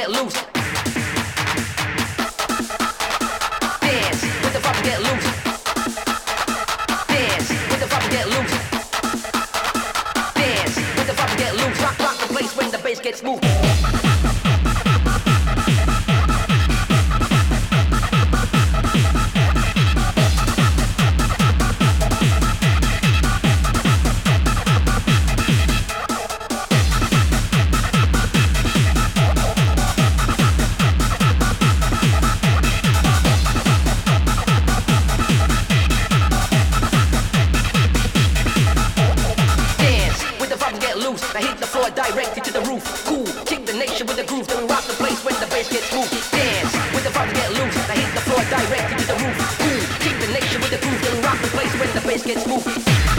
get loose. Dance with the vibe, get loose. Dance with the vibe, get loose. Dance with the vibe, get loose. Rock, rock the place when the bass gets moved. Directed to the roof, cool, kick the nation with the groove, then we rock the place when the bass gets moved. Dance, with the vibe get loose, I hit the floor directed to the roof, cool, kick the nation with the groove, then we rock the place when the bass gets moved.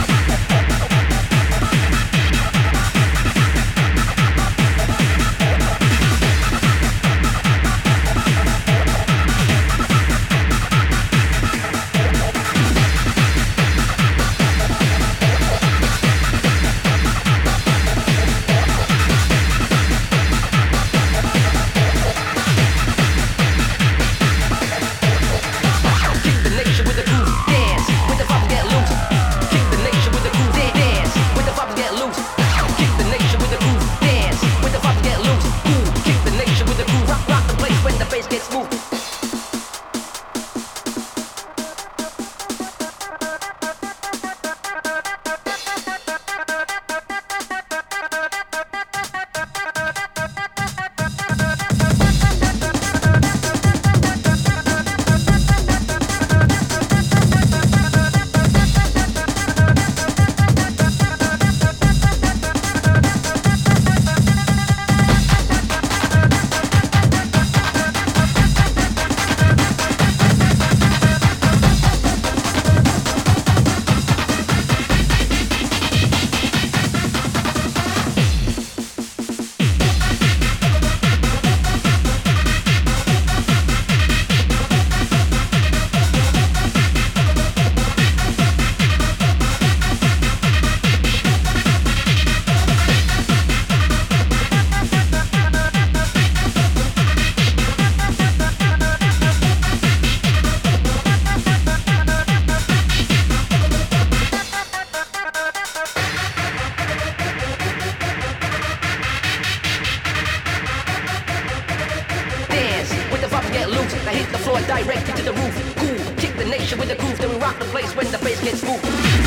I hit the floor directed to the roof. Cool, kick the nation with the groove, then we rock the place when the bass gets moved.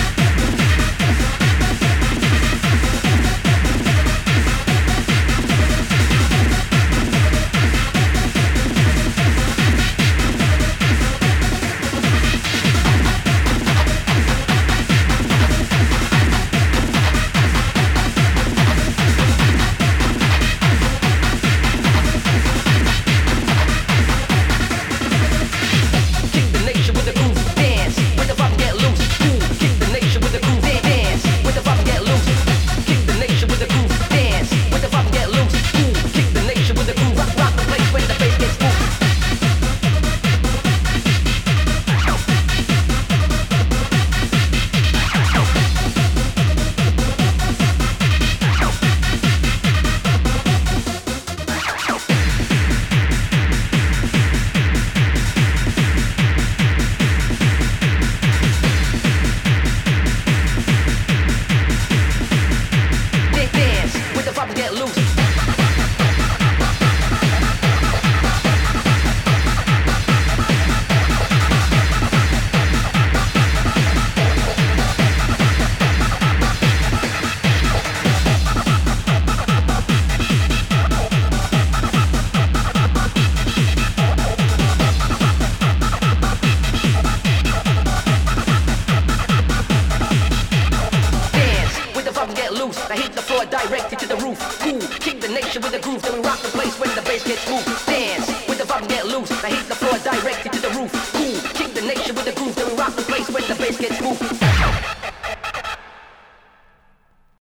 I hit the floor directed to the roof. Cool, kick the nation with the groove, then we rock the place when the bass gets moved. Dance with the vibe, get loose. I hit the floor directed to the roof. Cool, kick the nation with the groove, then we rock the place when the bass gets moved.